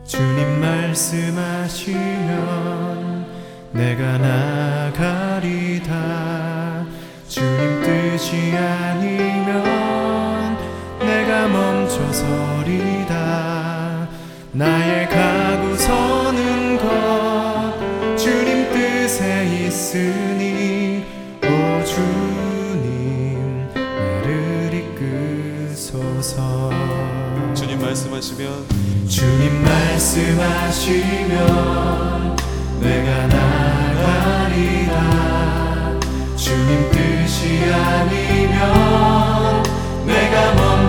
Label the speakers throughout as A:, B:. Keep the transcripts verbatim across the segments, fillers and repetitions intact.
A: 주님 말씀하시면 내가 나가리다. 주님 뜻이 아니면 내가 멈춰서리다. 나의 가고 서는 것 주님 뜻에 있으니 오 주님 나를 이끄소서.
B: 주님 말씀하시면
A: 주님 말씀하시면 내가 나가리다. 주님 뜻이 아니면 내가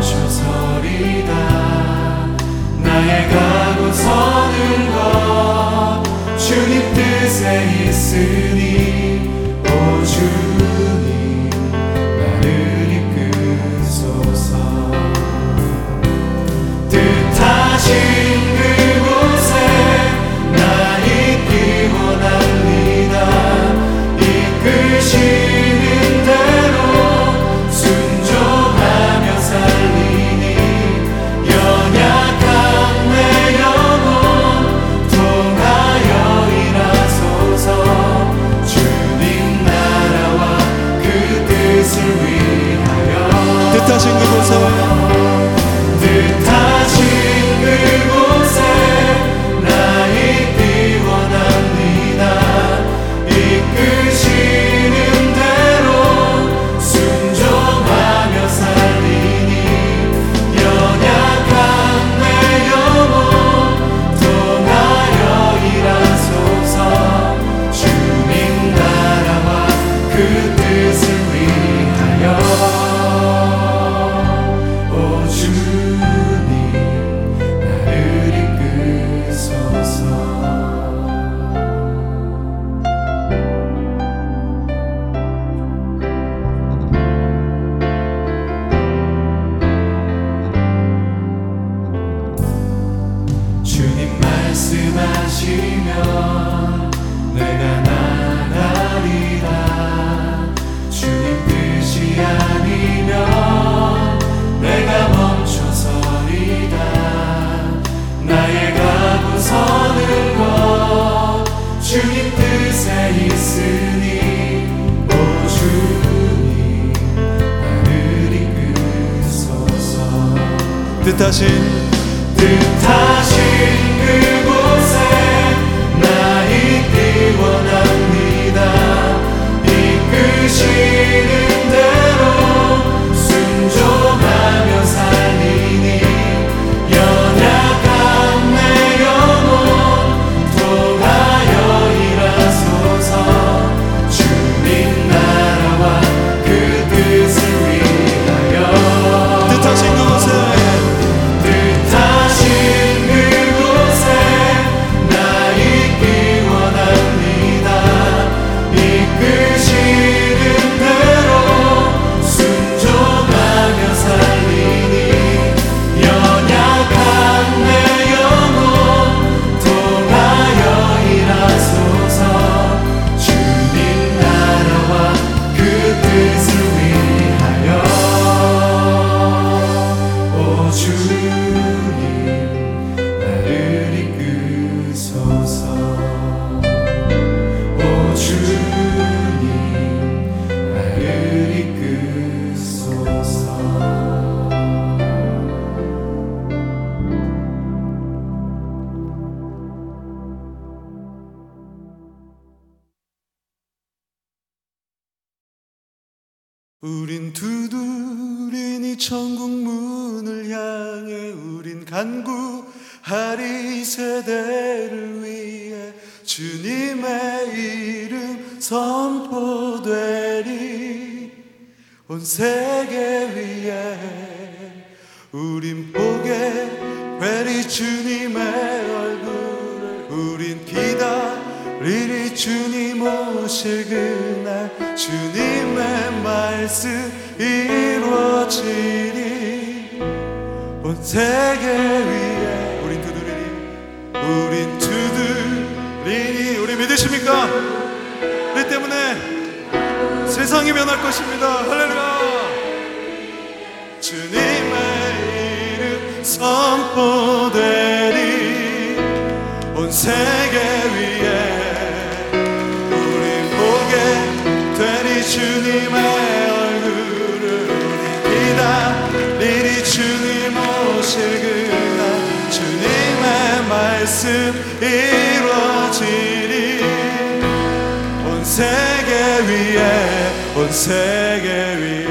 A: 멈춰서리다. 나의 가고 서는 것 주님 뜻에 있으니 오 주님 나를 이끄소서. 뜻하신 그곳에 나 있기 원합니다. 이끄시는 대로 순종하며 살리니 연약한 내 영혼 통하여 일하소서. 주님 나라와 그 뜻을 위하여
B: 뜻하신 그곳에
A: 뜻하신 그곳에 나 있기 원합니다. 이끄시는 대로 순종하며 살리니 연약한 내 영혼 통하여 일하소서. 주님 나라와 그 뜻을 위하여 오 주님 나를 이끄소서. 주님 말씀하시면 내가 나가리다. 주님 뜻이 아니면 내가 멈춰서리다. 나의 가고 서는 것 주님 뜻에 있으니 오 주님 나를 이끄소서.
B: 뜻하신
A: 뜻하신 그곳에 나 있기 원합니다. 이끄시는 대로 순종하며 살리니 연약한 내 영혼 통하여 일하소서. 주님 나라와 그 뜻을 위하여
B: 뜻하신 그곳에
A: 뜻하신 그곳에 나 있기 원합니다. 이끄시는 대로 순종하며 살리니 연약한 내 영혼 통하여 일하소서. 주님 나라와 그 뜻을 위하여 오 주님 나를 이끄소서. 오 주님 나를 이끄소서.
B: 우린 두드리니 천국 문을 향해 우린 간구하리 이 세대를 위해 주님의 이름 선포되리 온 세계 위에 우린 보게 되리 주님의 얼굴을 우린 기다리리 주님 오실 그날 주님의 말씀 이루어지리 온 세계 위에 우린 두드리니 우린 두드리니 우리 믿으십니까? 우리 때문에 세상이 변할 것입니다. 할렐루야. 주님의 이름 선포되리 세계 위에 우리 보게 되니 주님의 얼굴을 우리 기다리니 주님 오실 그날 주님의 말씀 이루어지니 온 세계 위에 온 세계 위에